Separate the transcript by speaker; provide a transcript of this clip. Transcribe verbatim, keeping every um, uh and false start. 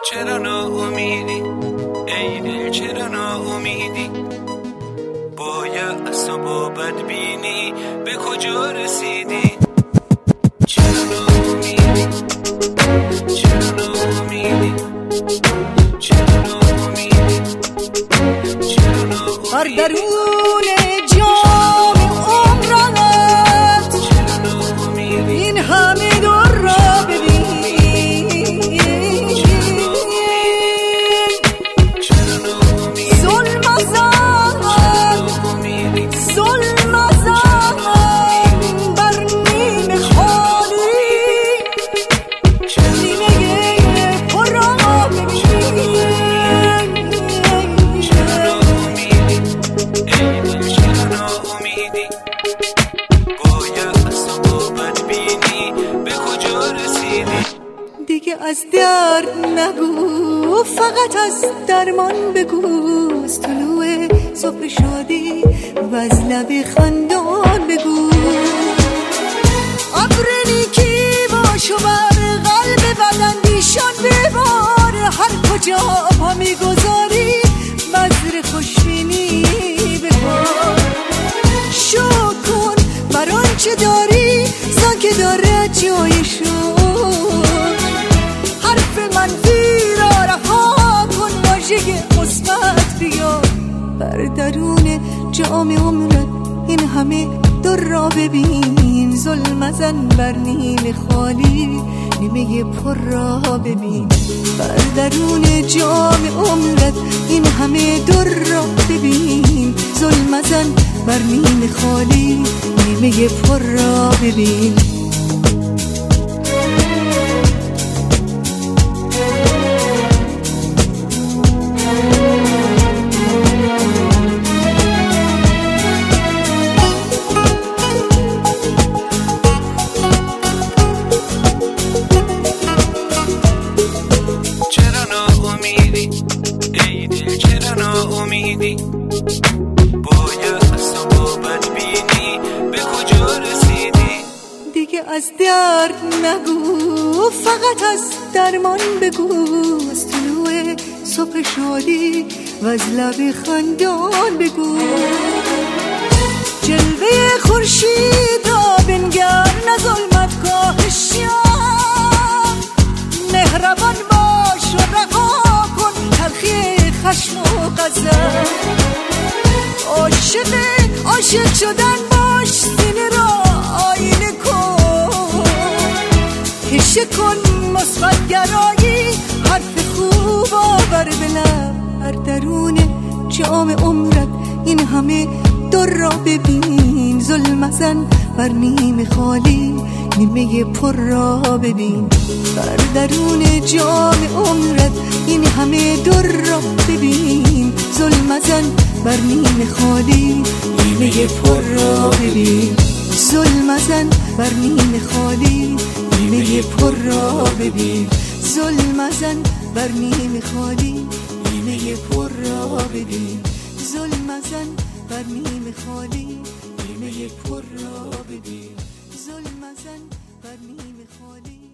Speaker 1: چرا ناامیدی ای دل، چرا ناامیدی؟ با یأس و با بدبینی به کجا رسیدی؟ چرا ناامیدی، چرا ناامیدی، چرا ناامیدی، چرا ناامیدی؟
Speaker 2: بر درون جام عمرت این همه دور را ببین، ظلم ازم ظلم ازم بر نیمه خالی، نیمه پر را ببین. دیگه از درد نگو، فقط از درمان بگو، از طلوع صبح شادی و از لب خندان بگو. ابر نیکی باش و بر قلب بداندیشان ببار، هر کجا پا میگذاری بذر خوشبینی ببار. شکر کن بر آنچه داری زان که داره جایشو، منفی را رها کن، واژه مثبت بیار. بر درون جام عمرت این همه در را ببین، ظلم مزن بر نیمه خالی، نیمه پر را ببین. بر درون جام عمرت این همه در را ببین، ظلم مزن بر نیمه خالی، نیمه پر را ببین.
Speaker 1: با یأس و با بدبینی به کجا رسیدی؟
Speaker 2: دیگه از درد نگو، فقط از درمان بگو، از طلوع صبح شادی و از لب خندان بگو. جلوه خورشید را بنگر، نه ظلمت کاهشیان، مهربان باش و رها کن تلخی خشم و غضب. عاشق عاشق شدن باش، سینه را آینه کن، پیشه کن مثبت گرایی، حرف خوب آور به لب. بر درون جام عمرت این همه در را ببین، ظلم مزن بر نیمه خالی، نیمه پر را ببین. بر درون جام عمرت این همه در را ببین، ظلم مزن بر نیمه خالی، نیمه پر را ببین. ظلم مزن بر نیمه خالی، نیمه پر را ببین. ظلم مزن بر نیمه خالی، نیمه پر را ببین. ظلم مزن بر نیمه خالی، نیمه پر را ببین. ظلم مزن بر نیمه خالی.